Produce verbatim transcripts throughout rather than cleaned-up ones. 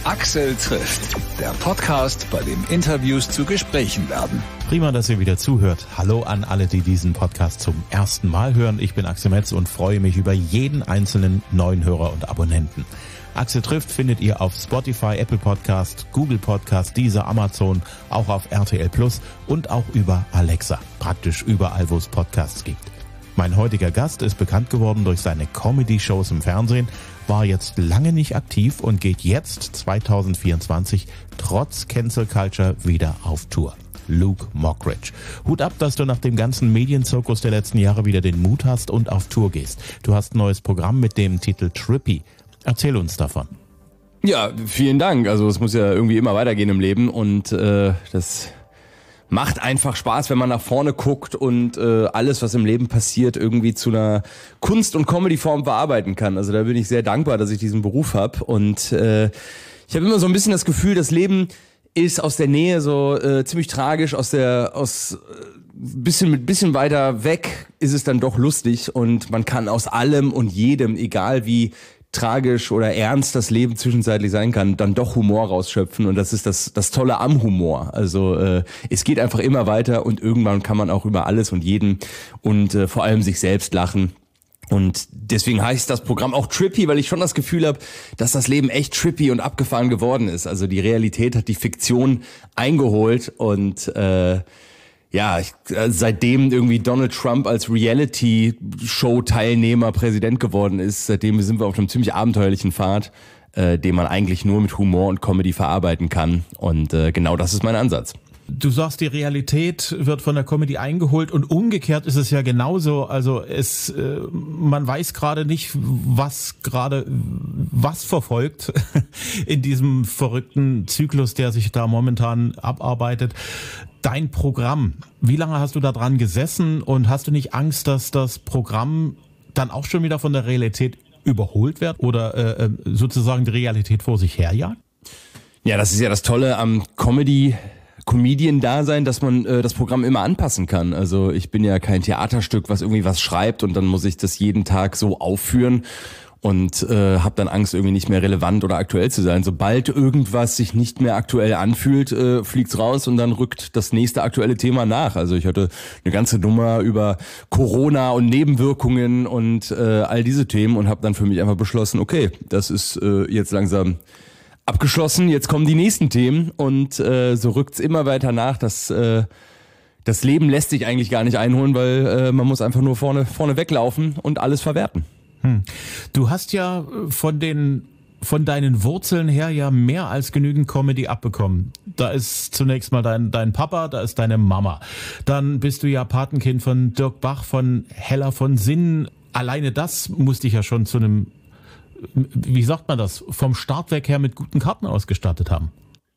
Axel trifft, der Podcast, bei dem Interviews zu Gesprächen werden. Prima, dass ihr wieder zuhört. Hallo an alle, die diesen Podcast zum ersten Mal hören. Ich bin Axel Metz und freue mich über jeden einzelnen neuen Hörer und Abonnenten. Axel trifft findet ihr auf Spotify, Apple Podcast, Google Podcast, Deezer, Amazon, auch auf R T L Plus und auch über Alexa. Praktisch überall, wo es Podcasts gibt. Mein heutiger Gast ist bekannt geworden durch seine Comedy-Shows im Fernsehen, war jetzt lange nicht aktiv und geht jetzt zwanzig vierundzwanzig trotz Cancel Culture wieder auf Tour. Luke Mockridge. Hut ab, dass du nach dem ganzen Medienzirkus der letzten Jahre wieder den Mut hast und auf Tour gehst. Du hast ein neues Programm mit dem Titel Trippy. Erzähl uns davon. Ja, vielen Dank. Also es muss ja irgendwie immer weitergehen im Leben und äh, das macht einfach Spaß, wenn man nach vorne guckt und äh, alles, was im Leben passiert, irgendwie zu einer Kunst- und Comedy-Form verarbeiten kann. Also da bin ich sehr dankbar, dass ich diesen Beruf habe. Und äh, ich habe immer so ein bisschen das Gefühl, das Leben ist aus der Nähe so äh, ziemlich tragisch, aus der aus äh, bisschen mit bisschen weiter weg ist es dann doch lustig und man kann aus allem und jedem, egal wie tragisch oder ernst das Leben zwischenzeitlich sein kann, dann doch Humor rausschöpfen und das ist das das Tolle am Humor. Also äh, es geht einfach immer weiter und irgendwann kann man auch über alles und jeden und äh, vor allem sich selbst lachen. Und deswegen heißt das Programm auch Trippy, weil ich schon das Gefühl habe, dass das Leben echt trippy und abgefahren geworden ist. Also die Realität hat die Fiktion eingeholt und äh, ja, ich, äh, seitdem irgendwie Donald Trump als Reality-Show-Teilnehmer Präsident geworden ist, seitdem sind wir auf einem ziemlich abenteuerlichen Pfad, äh, den man eigentlich nur mit Humor und Comedy verarbeiten kann. Und äh, genau das ist mein Ansatz. Du sagst, die Realität wird von der Comedy eingeholt und umgekehrt ist es ja genauso. Also es, äh, man weiß gerade nicht, was gerade was verfolgt in diesem verrückten Zyklus, der sich da momentan abarbeitet. Dein Programm, wie lange hast du da dran gesessen und hast du nicht Angst, dass das Programm dann auch schon wieder von der Realität überholt wird oder äh, sozusagen die Realität vor sich herjagt? Ja, das ist ja das Tolle am Comedy Comedian-Dasein, dass man äh, das Programm immer anpassen kann. Also ich bin ja kein Theaterstück, was irgendwie was schreibt und dann muss ich das jeden Tag so aufführen und äh, habe dann Angst, irgendwie nicht mehr relevant oder aktuell zu sein. Sobald irgendwas sich nicht mehr aktuell anfühlt, äh, fliegt's raus und dann rückt das nächste aktuelle Thema nach. Also ich hatte eine ganze Nummer über Corona und Nebenwirkungen und äh, all diese Themen und habe dann für mich einfach beschlossen, okay, das ist äh, jetzt langsam abgeschlossen, jetzt kommen die nächsten Themen und äh, so rückt's immer weiter nach. Das, äh, das Leben lässt sich eigentlich gar nicht einholen, weil äh, man muss einfach nur vorne, vorne weglaufen und alles verwerten. Hm. Du hast ja von den von deinen Wurzeln her ja mehr als genügend Comedy abbekommen. Da ist zunächst mal dein dein Papa, da ist deine Mama. Dann bist du ja Patenkind von Dirk Bach, von Hella von Sinnen. Alleine das musste ich ja schon zu einem, wie sagt man das, vom Start weg her mit guten Karten ausgestattet haben.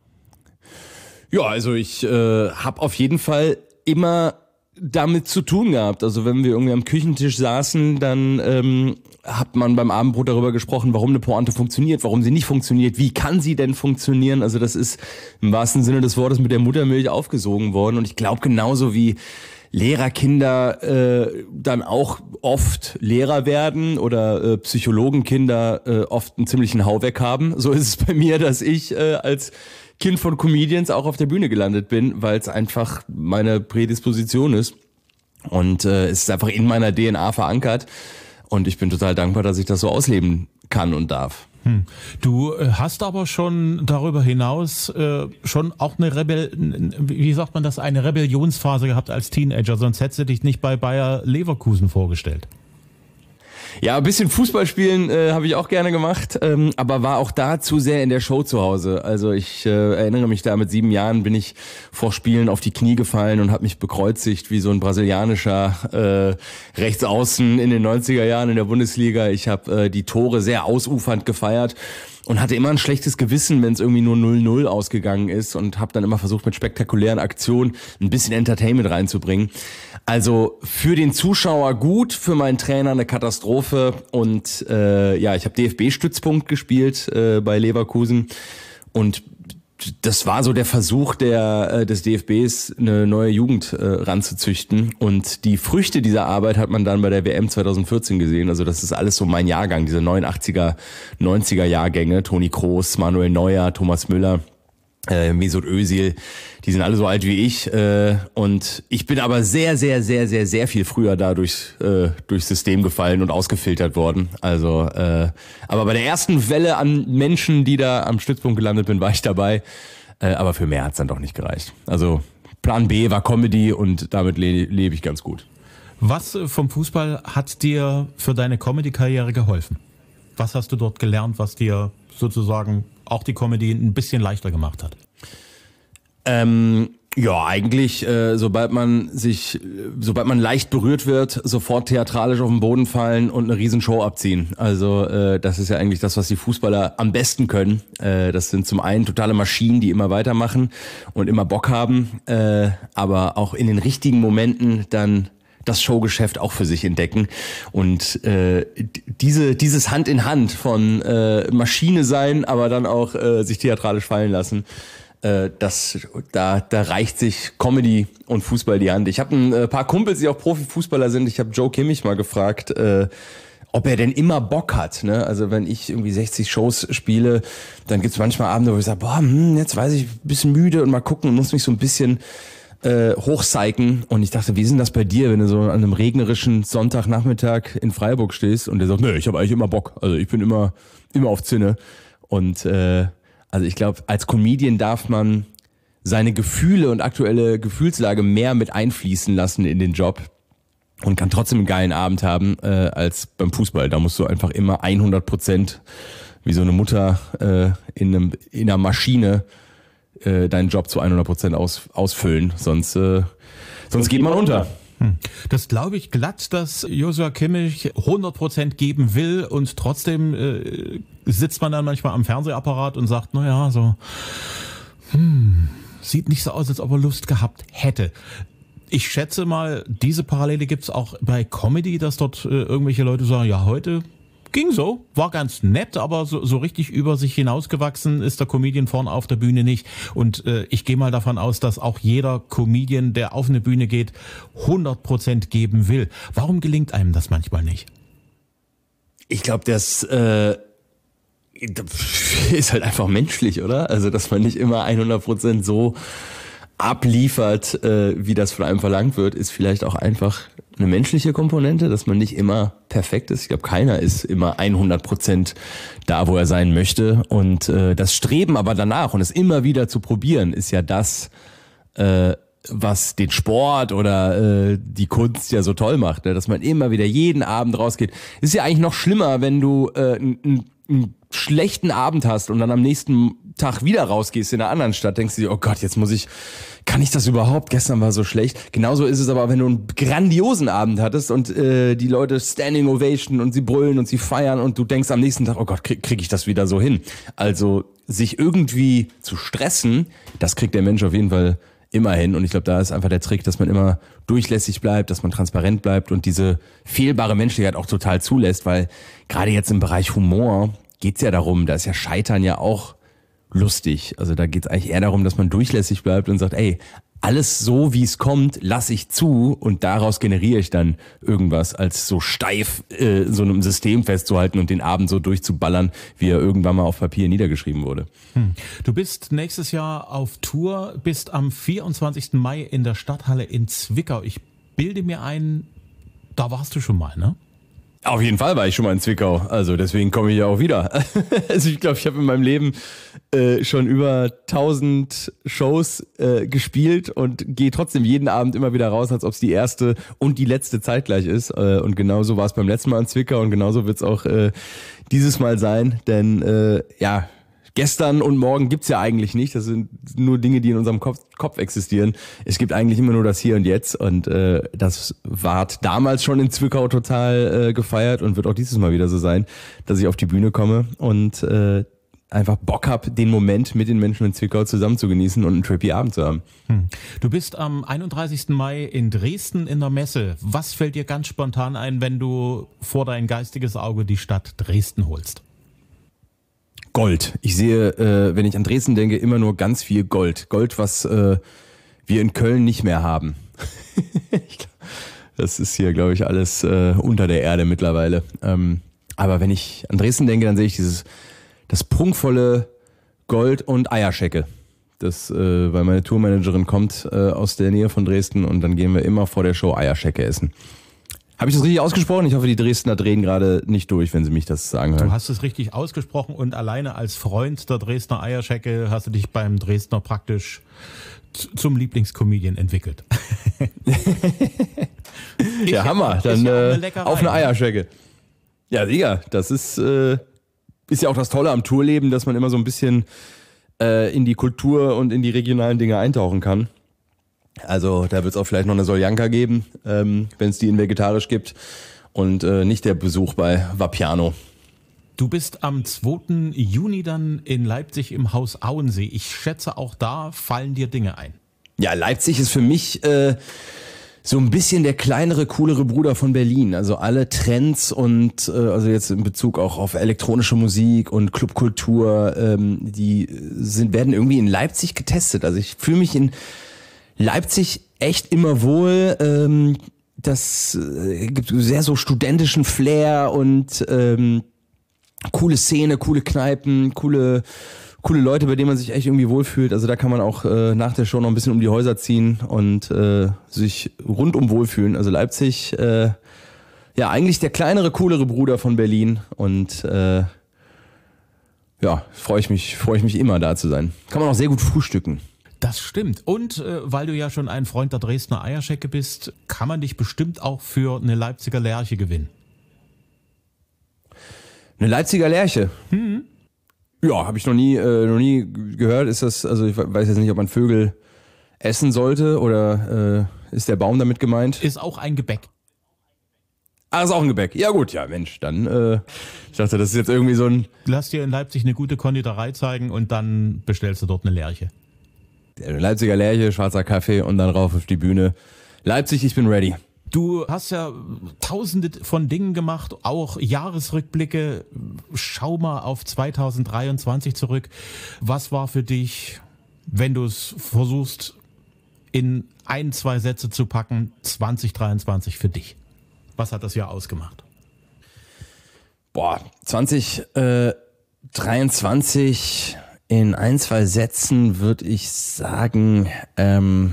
Ja, also ich äh, habe auf jeden Fall immer damit zu tun gehabt. Also wenn wir irgendwie am Küchentisch saßen, dann ähm, hat man beim Abendbrot darüber gesprochen, warum eine Pointe funktioniert, warum sie nicht funktioniert, wie kann sie denn funktionieren. Also das ist im wahrsten Sinne des Wortes mit der Muttermilch aufgesogen worden. Und ich glaube, genauso wie Lehrerkinder äh, dann auch oft Lehrer werden oder äh, Psychologenkinder äh, oft einen ziemlichen Hau weg haben. So ist es bei mir, dass ich äh, als Kind von Comedians auch auf der Bühne gelandet bin, weil es einfach meine Prädisposition ist. Und äh, es ist einfach in meiner D N A verankert. Und ich bin total dankbar, dass ich das so ausleben kann und darf. Hm. Du hast aber schon darüber hinaus äh, schon auch eine Rebell, wie sagt man das, eine Rebellionsphase gehabt als Teenager, sonst hättest du dich nicht bei Bayer Leverkusen vorgestellt. Ja, ein bisschen Fußball spielen äh, habe ich auch gerne gemacht, ähm, aber war auch da zu sehr in der Show zu Hause. Also ich äh, erinnere mich da, mit sieben Jahren bin ich vor Spielen auf die Knie gefallen und habe mich bekreuzigt wie so ein brasilianischer äh, Rechtsaußen in den neunziger Jahren in der Bundesliga. Ich habe äh, die Tore sehr ausufernd gefeiert und hatte immer ein schlechtes Gewissen, wenn es irgendwie nur null null ausgegangen ist und habe dann immer versucht, mit spektakulären Aktionen ein bisschen Entertainment reinzubringen. Also für den Zuschauer gut, für meinen Trainer eine Katastrophe und äh, ja, ich habe D F B-Stützpunkt gespielt äh, bei Leverkusen und das war so der Versuch der äh, des D F Bs, eine neue Jugend äh, ranzuzüchten. Und die Früchte dieser Arbeit hat man dann bei der W M zwanzig vierzehn gesehen. Also das ist alles so mein Jahrgang, diese neunundachtziger, neunziger Jahrgänge. Toni Kroos, Manuel Neuer, Thomas Müller, äh, Mesut Özil. Die sind alle so alt wie ich. Äh, und ich bin aber sehr, sehr, sehr, sehr, sehr viel früher da durchs, äh, durchs System gefallen und ausgefiltert worden. Also, äh, aber bei der ersten Welle an Menschen, die da am Stützpunkt gelandet bin, war ich dabei. Äh, aber für mehr hat's dann doch nicht gereicht. Also Plan B war Comedy und damit le- lebe ich ganz gut. Was vom Fußball hat dir für deine Comedy-Karriere geholfen? Was hast du dort gelernt, was dir sozusagen auch die Comedy ein bisschen leichter gemacht hat? Ähm, ja, eigentlich, äh, sobald man sich, sobald man leicht berührt wird, sofort theatralisch auf den Boden fallen und eine Riesenshow abziehen. Also äh, das ist ja eigentlich das, was die Fußballer am besten können. Äh, das sind zum einen totale Maschinen, die immer weitermachen und immer Bock haben, äh, aber auch in den richtigen Momenten dann das Showgeschäft auch für sich entdecken. Und äh, diese dieses Hand in Hand von äh, Maschine sein, aber dann auch äh, sich theatralisch fallen lassen, äh, das da da reicht sich Comedy und Fußball die Hand. Ich habe ein äh, paar Kumpels, die auch Profifußballer sind. Ich habe Joe Kimmich mal gefragt, äh, ob er denn immer Bock hat. Ne? Also wenn ich irgendwie sechzig Shows spiele, dann gibt's manchmal Abende, wo ich sage, boah, hm, jetzt weiß ich, ein bisschen müde und mal gucken und muss mich so ein bisschen äh, hochpsychen. Und ich dachte, wie ist denn das bei dir, wenn du so an einem regnerischen Sonntagnachmittag in Freiburg stehst und der sagt, nee, ich habe eigentlich immer Bock. Also ich bin immer immer auf Zinne. Und äh, also ich glaube, als Comedian darf man seine Gefühle und aktuelle Gefühlslage mehr mit einfließen lassen in den Job und kann trotzdem einen geilen Abend haben äh, als beim Fußball. Da musst du einfach immer hundert Prozent wie so eine Mutter äh, in, einem, in einer Maschine äh, deinen Job zu hundert Prozent aus, ausfüllen, sonst, äh, sonst geht man unter. Das glaube ich glatt, dass Joshua Kimmich hundert Prozent geben will und trotzdem äh, sitzt man dann manchmal am Fernsehapparat und sagt, naja, so hm, sieht nicht so aus, als ob er Lust gehabt hätte. Ich schätze mal, diese Parallele gibt's auch bei Comedy, dass dort äh, irgendwelche Leute sagen, ja, heute ging so, war ganz nett, aber so, so richtig über sich hinausgewachsen ist der Comedian vorne auf der Bühne nicht. Und äh, ich gehe mal davon aus, dass auch jeder Comedian, der auf eine Bühne geht, hundert Prozent geben will. Warum gelingt einem das manchmal nicht? Ich glaube, das äh, ist halt einfach menschlich, oder? Also, dass man nicht immer hundert Prozent so abliefert, äh, wie das von einem verlangt wird, ist vielleicht auch einfach eine menschliche Komponente, dass man nicht immer perfekt ist. Ich glaube, keiner ist immer hundert Prozent da, wo er sein möchte. Und äh, das Streben aber danach und es immer wieder zu probieren, ist ja das, äh, was den Sport oder äh, die Kunst ja so toll macht, ne? Dass man immer wieder jeden Abend rausgeht. Ist ja eigentlich noch schlimmer, wenn du äh, einen schlechten Abend hast und dann am nächsten Tag wieder rausgehst in einer anderen Stadt, denkst du dir, oh Gott, jetzt muss ich, kann ich das überhaupt? Gestern war so schlecht. Genauso ist es aber, wenn du einen grandiosen Abend hattest und äh, die Leute Standing Ovation und sie brüllen und sie feiern und du denkst am nächsten Tag, oh Gott, krieg, krieg ich das wieder so hin? Also sich irgendwie zu stressen, das kriegt der Mensch auf jeden Fall immer hin. Und ich glaube, da ist einfach der Trick, dass man immer durchlässig bleibt, dass man transparent bleibt und diese fehlbare Menschlichkeit auch total zulässt, weil gerade jetzt im Bereich Humor geht's ja darum, da ist ja Scheitern ja auch lustig. Also da geht's eigentlich eher darum, dass man durchlässig bleibt und sagt, ey, alles so, wie es kommt, lasse ich zu und daraus generiere ich dann irgendwas, als so steif äh, so einem System festzuhalten und den Abend so durchzuballern, wie er irgendwann mal auf Papier niedergeschrieben wurde. Hm. Du bist nächstes Jahr auf Tour, bist am vierundzwanzigsten Mai in der Stadthalle in Zwickau. Ich bilde mir ein, da warst du schon mal, ne? Auf jeden Fall war ich schon mal in Zwickau, also deswegen komme ich ja auch wieder. Also ich glaube, ich habe in meinem Leben äh, schon über tausend Shows äh, gespielt und gehe trotzdem jeden Abend immer wieder raus, als ob es die erste und die letzte zeitgleich ist. Äh, und genauso war es beim letzten Mal in Zwickau und genauso wird es auch äh, dieses Mal sein, denn äh, ja, gestern und morgen gibt's ja eigentlich nicht. Das sind nur Dinge, die in unserem Kopf, Kopf existieren. Es gibt eigentlich immer nur das Hier und Jetzt. Und äh, das ward damals schon in Zwickau total äh, gefeiert und wird auch dieses Mal wieder so sein, dass ich auf die Bühne komme und äh, einfach Bock hab, den Moment mit den Menschen in Zwickau zusammen zu genießen und einen trippy Abend zu haben. Hm. Du bist am einunddreißigsten Mai in Dresden in der Messe. Was fällt dir ganz spontan ein, wenn du vor dein geistiges Auge die Stadt Dresden holst? Gold. Ich sehe, äh, wenn ich an Dresden denke, immer nur ganz viel Gold. Gold, was äh, wir in Köln nicht mehr haben. ich glaub, das ist hier, glaube ich, alles äh, unter der Erde mittlerweile. Ähm, aber wenn ich an Dresden denke, dann sehe ich dieses das prunkvolle Gold und Eierschecke. Das, äh, weil meine Tourmanagerin kommt äh, aus der Nähe von Dresden und dann gehen wir immer vor der Show Eierschecke essen. Habe ich das richtig ausgesprochen? Ich hoffe, die Dresdner drehen gerade nicht durch, wenn sie mich das sagen hören. Du hast es richtig ausgesprochen und alleine als Freund der Dresdner Eierschecke hast du dich beim Dresdner praktisch z- zum Lieblingscomedian entwickelt. Ja, Hammer. Dann ja äh, auf eine Eierschecke. Ja, Digga, das ist, äh, ist ja auch das Tolle am Tourleben, dass man immer so ein bisschen äh, in die Kultur und in die regionalen Dinge eintauchen kann. Also da wird es auch vielleicht noch eine Soljanka geben, ähm, wenn es die in vegetarisch gibt und äh, nicht der Besuch bei Vapiano. Du bist am zweiten Juni dann in Leipzig im Haus Auensee. Ich schätze, auch da fallen dir Dinge ein. Ja, Leipzig ist für mich äh, so ein bisschen der kleinere, coolere Bruder von Berlin. Also alle Trends und äh, also jetzt in Bezug auch auf elektronische Musik und Clubkultur, ähm, die sind werden irgendwie in Leipzig getestet. Also ich fühle mich in Leipzig echt immer wohl, ähm, das äh, gibt sehr so studentischen Flair und ähm, coole Szene, coole Kneipen, coole coole Leute, bei denen man sich echt irgendwie wohlfühlt. Also da kann man auch äh, nach der Show noch ein bisschen um die Häuser ziehen und äh, sich rundum wohlfühlen. Also Leipzig, äh, ja eigentlich der kleinere, coolere Bruder von Berlin und äh, ja, freue ich mich, freue ich mich immer da zu sein. Kann man auch sehr gut frühstücken. Das stimmt. Und äh, weil du ja schon ein Freund der Dresdner Eierschecke bist, kann man dich bestimmt auch für eine Leipziger Lerche gewinnen. Eine Leipziger Lerche? Hm. Ja, habe ich noch nie, äh, noch nie gehört. Ist das, also ich weiß jetzt nicht, ob man Vögel essen sollte oder äh, ist der Baum damit gemeint? Ist auch ein Gebäck. Ah, ist auch ein Gebäck. Ja gut, ja Mensch, dann, äh, ich dachte, das ist jetzt irgendwie so ein... Lass dir in Leipzig eine gute Konditorei zeigen und dann bestellst du dort eine Lerche. Leipziger Lerche, schwarzer Kaffee und dann rauf auf die Bühne. Leipzig, ich bin ready. Du hast ja tausende von Dingen gemacht, auch Jahresrückblicke. Schau mal auf zwanzig dreiundzwanzig zurück. Was war für dich, wenn du es versuchst, in ein, zwei Sätze zu packen, zwanzig dreiundzwanzig für dich? Was hat das Jahr ausgemacht? Boah, zwanzig dreiundzwanzig in ein, zwei Sätzen würde ich sagen, ähm,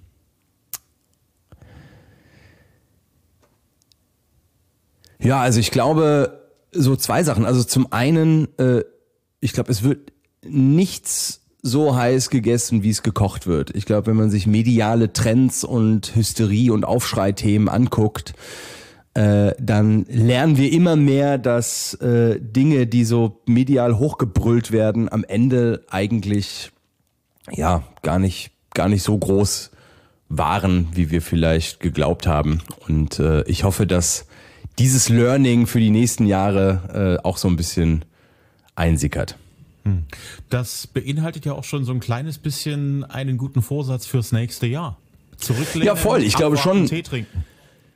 ja, also ich glaube, so zwei Sachen. Also zum einen, äh, ich glaube, es wird nichts so heiß gegessen, wie es gekocht wird. Ich glaube, wenn man sich mediale Trends und Hysterie und Aufschreithemen anguckt, äh, dann lernen wir immer mehr, dass äh, Dinge, die so medial hochgebrüllt werden, am Ende eigentlich ja gar nicht gar nicht so groß waren, wie wir vielleicht geglaubt haben. Und äh, ich hoffe, dass dieses Learning für die nächsten Jahre äh, auch so ein bisschen einsickert. Das beinhaltet ja auch schon so ein kleines bisschen einen guten Vorsatz fürs nächste Jahr. Zurücklehnen, ja, voll. Ich glaube schon. Tee trinken.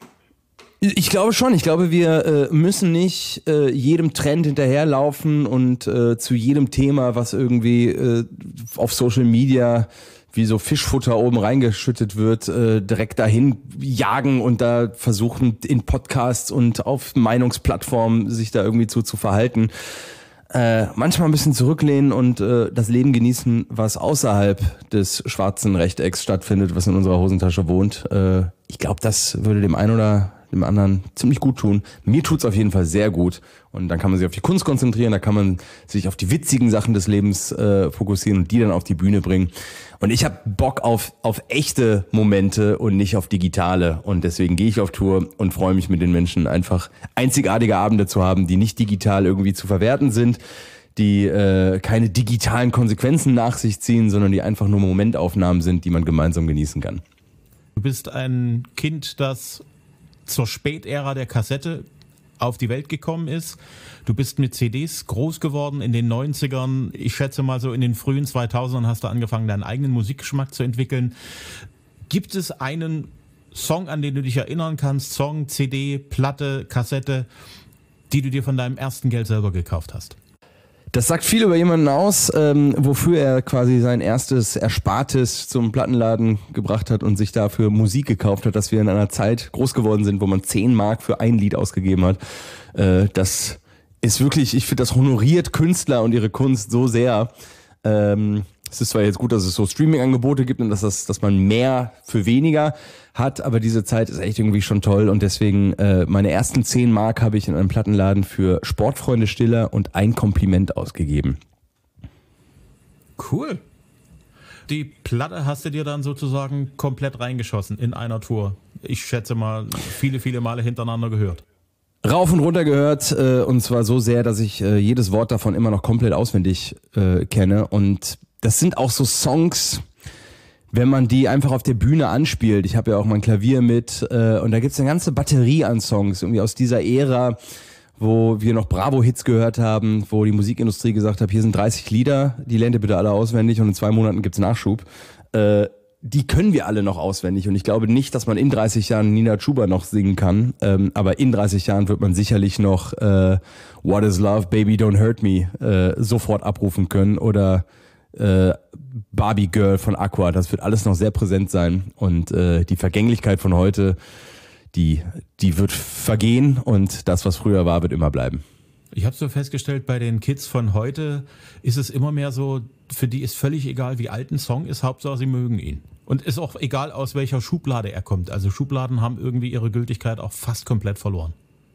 Ich glaube schon. Ich glaube, wir äh, müssen nicht äh, jedem Trend hinterherlaufen und äh, zu jedem Thema, was irgendwie äh, auf Social Media wie so Fischfutter oben reingeschüttet wird, äh, direkt dahin jagen und da versuchen in Podcasts und auf Meinungsplattformen sich da irgendwie zu, zu verhalten. Äh, manchmal ein bisschen zurücklehnen und äh, das Leben genießen, was außerhalb des schwarzen Rechtecks stattfindet, was in unserer Hosentasche wohnt. Äh, ich glaube, das würde dem einen oder dem anderen ziemlich gut tun. Mir tut's auf jeden Fall sehr gut. Und dann kann man sich auf die Kunst konzentrieren, da kann man sich auf die witzigen Sachen des Lebens äh, fokussieren und die dann auf die Bühne bringen. Und ich habe Bock auf auf echte Momente und nicht auf digitale. Und deswegen gehe ich auf Tour und freue mich mit den Menschen einfach einzigartige Abende zu haben, die nicht digital irgendwie zu verwerten sind, die äh, keine digitalen Konsequenzen nach sich ziehen, sondern die einfach nur Momentaufnahmen sind, die man gemeinsam genießen kann. Du bist ein Kind, das zur Spätära der Kassette auf die Welt gekommen ist. Du bist mit C Ds groß geworden in den neunzigern. Ich schätze mal so in den frühen zweitausendern hast du angefangen, deinen eigenen Musikgeschmack zu entwickeln. Gibt es einen Song, an den du dich erinnern kannst, Song, C D, Platte, Kassette, die du dir von deinem ersten Geld selber gekauft hast? Das sagt viel über jemanden aus, ähm, wofür er quasi sein erstes Erspartes zum Plattenladen gebracht hat und sich dafür Musik gekauft hat, dass wir in einer Zeit groß geworden sind, wo man zehn Mark für ein Lied ausgegeben hat. Äh, das ist wirklich, ich finde, das honoriert Künstler und ihre Kunst so sehr. Ähm, es ist zwar jetzt gut, dass es so Streaming-Angebote gibt und dass, das, dass man mehr für weniger hat, aber diese Zeit ist echt irgendwie schon toll und deswegen äh, meine ersten zehn Mark habe ich in einem Plattenladen für Sportfreunde Stiller und ein Kompliment ausgegeben. Cool. Die Platte hast du dir dann sozusagen komplett reingeschossen in einer Tour. Ich schätze mal, viele, viele Male hintereinander gehört. Rauf und runter gehört äh, und zwar so sehr, dass ich äh, jedes Wort davon immer noch komplett auswendig äh, kenne und das sind auch so Songs, wenn man die einfach auf der Bühne anspielt. Ich habe ja auch mein Klavier mit äh, und da gibt's eine ganze Batterie an Songs, irgendwie aus dieser Ära, wo wir noch Bravo-Hits gehört haben, wo die Musikindustrie gesagt hat, hier sind dreißig Lieder, die lernt ihr bitte alle auswendig und in zwei Monaten gibt's Nachschub. Äh, die können wir alle noch auswendig und ich glaube nicht, dass man in dreißig Jahren Nina Chuba noch singen kann, ähm, aber in dreißig Jahren wird man sicherlich noch äh, What is Love, Baby Don't Hurt Me äh, sofort abrufen können oder äh, Barbie Girl von Aqua, das wird alles noch sehr präsent sein und äh, die Vergänglichkeit von heute, die, die wird vergehen und das, was früher war, wird immer bleiben. Ich habe so festgestellt, bei den Kids von heute ist es immer mehr so, für die ist völlig egal, wie alt ein Song ist, Hauptsache sie mögen ihn. Und ist auch egal, aus welcher Schublade er kommt. Also Schubladen haben irgendwie ihre Gültigkeit auch fast komplett verloren.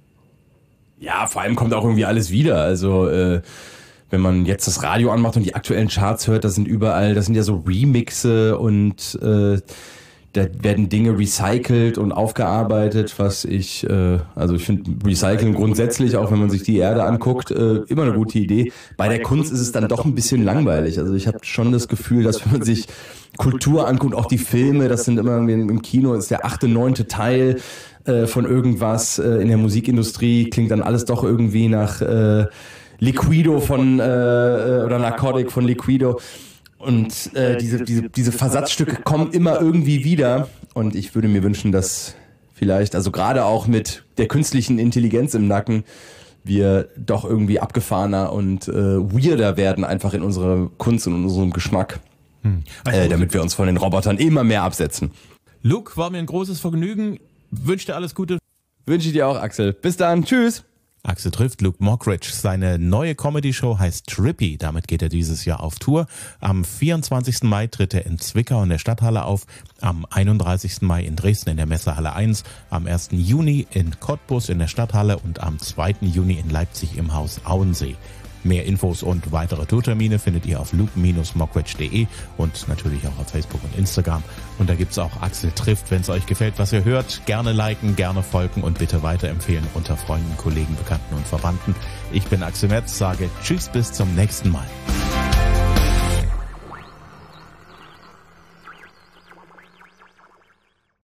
Ja, vor allem kommt auch irgendwie alles wieder, also äh, wenn man jetzt das Radio anmacht und die aktuellen Charts hört, das sind überall, das sind ja so Remixe und äh, da werden Dinge recycelt und aufgearbeitet, was ich, äh, also ich finde Recyceln grundsätzlich, auch wenn man sich die Erde anguckt, äh, immer eine gute Idee. Bei der Kunst ist es dann doch ein bisschen langweilig. Also ich habe schon das Gefühl, dass wenn man sich Kultur anguckt, auch die Filme, das sind immer irgendwie im Kino, ist der achte, neunte Teil äh, von irgendwas. Äh, in der Musikindustrie klingt dann alles doch irgendwie nach äh, Liquido von, äh, oder Narcotic von Liquido. Und äh, diese, diese, diese Versatzstücke kommen immer irgendwie wieder. Und ich würde mir wünschen, dass vielleicht, also gerade auch mit der künstlichen Intelligenz im Nacken, wir doch irgendwie abgefahrener und äh, weirder werden, einfach in unserer Kunst und in unserem Geschmack. Hm. Also, äh, damit wir uns von den Robotern immer mehr absetzen. Luke, war mir ein großes Vergnügen. Wünsche dir alles Gute. Wünsche ich dir auch, Axel. Bis dann. Tschüss. Axel trifft Luke Mockridge. Seine neue Comedy-Show heißt Trippy. Damit geht er dieses Jahr auf Tour. Am vierundzwanzigsten Mai tritt er in Zwickau in der Stadthalle auf. Am einunddreißigsten Mai in Dresden in der Messehalle eins. Am ersten Juni in Cottbus in der Stadthalle und am zweiten Juni in Leipzig im Haus Auensee. Mehr Infos und weitere Tourtermine findet ihr auf luke Bindestrich mockridge punkt de und natürlich auch auf Facebook und Instagram. Und da gibt's auch Axel trifft. Wenn es euch gefällt, was ihr hört, gerne liken, gerne folgen und bitte weiterempfehlen unter Freunden, Kollegen, Bekannten und Verwandten. Ich bin Axel Metz, sage Tschüss, bis zum nächsten Mal.